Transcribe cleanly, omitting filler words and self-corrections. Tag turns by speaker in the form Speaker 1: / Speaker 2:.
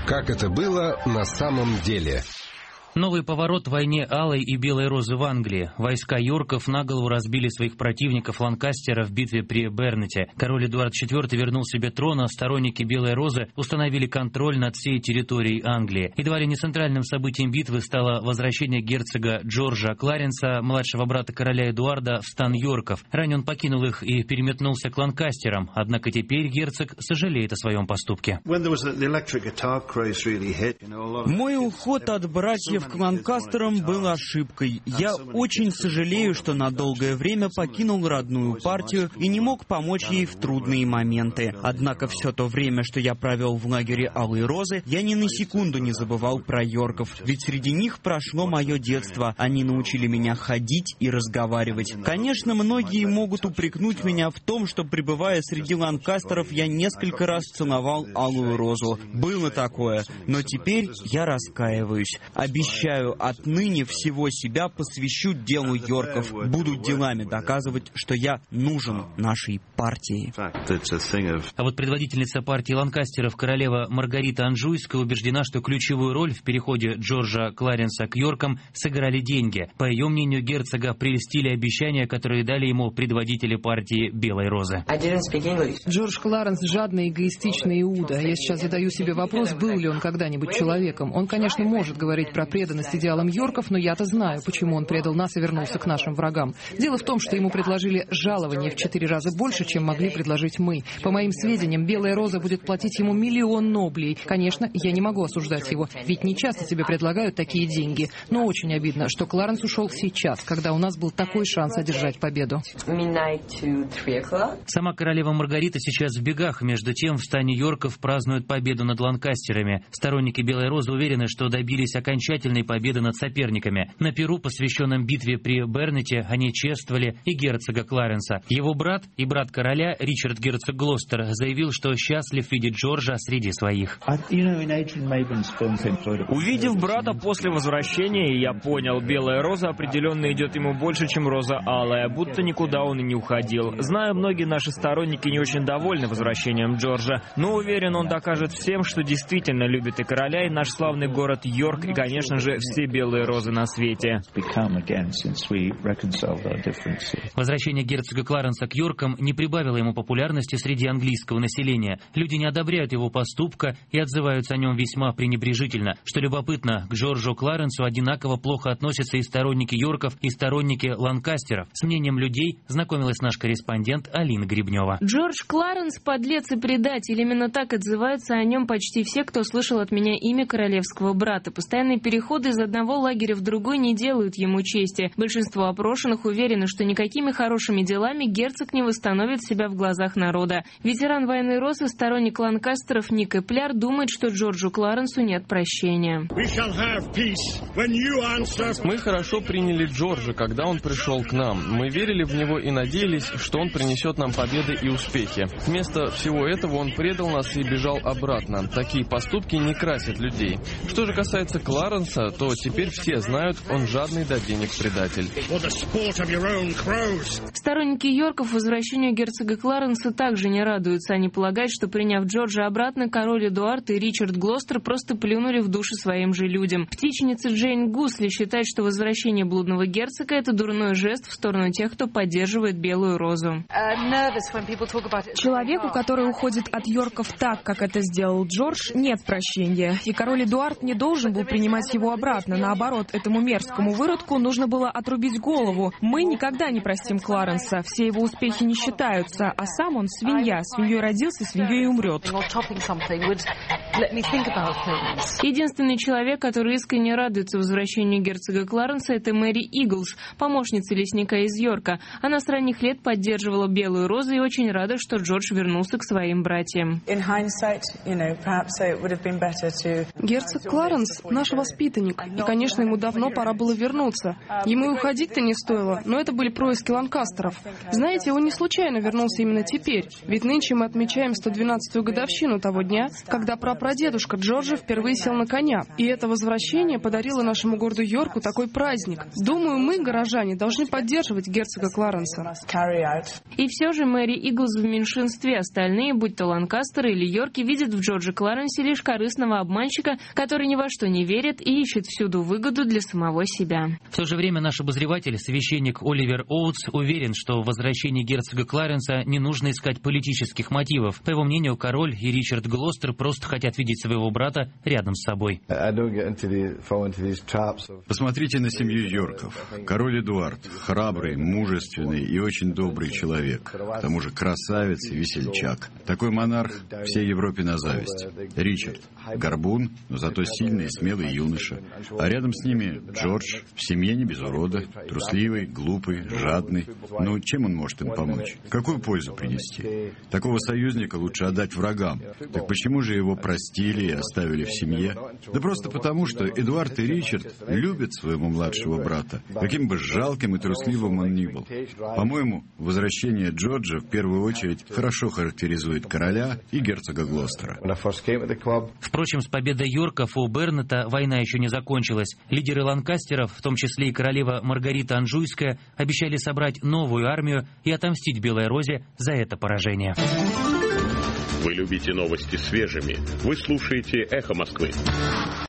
Speaker 1: Как это было на самом деле?
Speaker 2: Новый поворот в войне Алой и Белой Розы в Англии. Войска Йорков наголову разбили своих противников Ланкастера в битве при Бернете. Король Эдуард IV вернул себе трон, а сторонники Белой Розы установили контроль над всей территорией Англии. Едва ли не центральным событием битвы стало возвращение герцога Джорджа Кларенса, младшего брата короля Эдуарда, в стан Йорков. Ранее он покинул их и переметнулся к Ланкастерам, однако теперь герцог сожалеет о своем поступке.
Speaker 3: Мой уход от братьев к Ланкастерам был ошибкой. Я очень сожалею, что на долгое время покинул родную партию и не мог помочь ей в трудные моменты. Однако все то время, что я провел в лагере Алой Розы, я ни на секунду не забывал про Йорков. Ведь среди них прошло мое детство. Они научили меня ходить и разговаривать. Конечно, многие могут упрекнуть меня в том, что, пребывая среди Ланкастеров, я несколько раз целовал Алую Розу. Было такое. Но теперь я раскаиваюсь. Обещаю, отныне всего себя посвящу делу Йорков. Буду делами доказывать, что я нужен нашей партии.
Speaker 2: А вот предводительница партии Ланкастеров, королева Маргарита Анжуйская, убеждена, что ключевую роль в переходе Джорджа Кларенса к Йоркам сыграли деньги. По ее мнению, герцога прельстили обещания, которые дали ему предводители партии Белой Розы.
Speaker 4: Джордж Кларенс жадный, эгоистичный Иуда. Я сейчас задаю себе вопрос, был ли он когда-нибудь человеком. Он, конечно, может говорить про преданность идеалам Йорков, но я-то знаю, почему он предал нас и вернулся к нашим врагам. Дело в том, что ему предложили жалование в 4 раза больше, чем могли предложить мы. По моим сведениям, Белая Роза будет платить ему 1 000 000 ноблей. Конечно, я не могу осуждать его, ведь не часто тебе предлагают такие деньги. Но очень обидно, что Кларенс ушел сейчас, когда у нас был такой шанс одержать победу.
Speaker 2: Сама королева Маргарита сейчас в бегах. Между тем, в стане Йорков празднуют победу над Ланкастерами. Сторонники Белой Розы уверены, что добились окончательной победы над соперниками. На пиру, посвященном битве при Бернете, они чествовали и герцога Кларенса. Его брат и брат короля, Ричард герцог Глостер, заявил, что счастлив видеть Джорджа среди своих.
Speaker 5: Увидев брата после возвращения, я понял, Белая Роза определенно идет ему больше, чем Роза Алая, будто никуда он и не уходил. Знаю, многие наши сторонники не очень довольны возвращением Джорджа, но уверен, он докажет всем, что действительно любит и короля, и наш славный город Йорк, и, конечно же, все белые розы на свете.
Speaker 2: Возвращение герцога Кларенса к Йоркам не прибавило ему популярности среди английского населения. Люди не одобряют его поступка и отзываются о нем весьма пренебрежительно. Что любопытно, к Джорджу Кларенсу одинаково плохо относятся и сторонники Йорков, и сторонники Ланкастеров. С мнением людей знакомилась наш корреспондент Алина Гребнева.
Speaker 6: Джордж Кларенс – подлец и предатель. Именно так отзываются о нем почти все, кто слышал от меня имя королевского брата. Постоянные переходы из одного лагеря в другой не делают ему чести. Большинство опрошенных уверены, что никакими хорошими делами герцог не восстановит себя в глазах народа. Ветеран войны Розы, сторонник Ланкастеров Ник Эпляр думает, что Джорджу Кларенсу нет прощения.
Speaker 7: Мы хорошо приняли Джорджа, когда он пришел к нам. Мы верили в него и надеялись, что он принесет нам победы и успехи. Вместо всего этого он предал нас и бежал обратно. Такие поступки не красят людей. Что же касается Кларенса, то теперь все знают, он жадный до денег предатель.
Speaker 6: Сторонники Йорков возвращению герцога Кларенса также не радуются. Они полагают, что, приняв Джорджа обратно, король Эдуард и Ричард Глостер просто плюнули в души своим же людям. Птичница Джейн Гусли считает, что возвращение блудного герцога – это дурной жест в сторону тех, кто поддерживает Белую Розу.
Speaker 8: Человеку, который уходит от Йорков так, как это сделал Джордж, нет прощения. И король Эдуард не должен был принимать его обратно. Наоборот, этому мерзкому выродку нужно было отрубить голову. Мы никогда не простим Кларенса. Все его успехи не считаются. А сам он свинья. Свиньей родился, свиньей и умрет.
Speaker 6: Единственный человек, который искренне радуется возвращению герцога Кларенса, это Мэри Иглс, помощница лесника из Йорка. Она с ранних лет поддерживала Белую Розу и очень рада, что Джордж вернулся к своим братьям.
Speaker 8: Герцог Кларенс – наш воспитанник. И, конечно, ему давно пора было вернуться. Ему и уходить-то не стоило, но это были происки Ланкастеров. Знаете, он не случайно вернулся именно теперь. Ведь нынче мы отмечаем 112-ю годовщину того дня, когда прапрадед
Speaker 9: прапрадедушка Джорджа впервые сел на коня, и это возвращение подарило нашему городу Йорку такой праздник. Думаю, мы, горожане, должны поддерживать герцога Кларенса.
Speaker 6: И все же Мэри Иглс в меньшинстве. Остальные, будь то Ланкастеры или Йорки, видят в Джордже Кларенсе лишь корыстного обманщика, который ни во что не верит и ищет всюду выгоду для самого себя.
Speaker 2: В то же время наш обозреватель, священник Оливер Оутс, уверен, что в возвращении герцога Кларенса не нужно искать политических мотивов. По его мнению, король и Ричард Глостер просто хотят видеть своего брата рядом с собой.
Speaker 10: Посмотрите на семью Йорков. Король Эдуард – храбрый, мужественный и очень добрый человек. К тому же красавец и весельчак. Такой монарх всей Европе на зависть. Ричард – горбун, но зато сильный и смелый юноша. А рядом с ними Джордж, в семье не без урода, трусливый, глупый, жадный. Но чем он может им помочь? Какую пользу принести? Такого союзника лучше отдать врагам. Так почему же его простили и оставили в семье? Да просто потому, что Эдуард и Ричард любят своего младшего брата, каким бы жалким и трусливым он ни был. По-моему, возвращение Джорджа в первую очередь хорошо характеризует короля и герцога Глостера.
Speaker 2: Впрочем, с победой Йорков у Бернета война еще не закончилась. Лидеры Ланкастеров, в том числе и королева Маргарита Анжуйская, обещали собрать новую армию и отомстить Белой Розе за это поражение.
Speaker 11: Вы любите новости свежими. Вы слушаете «Эхо Москвы».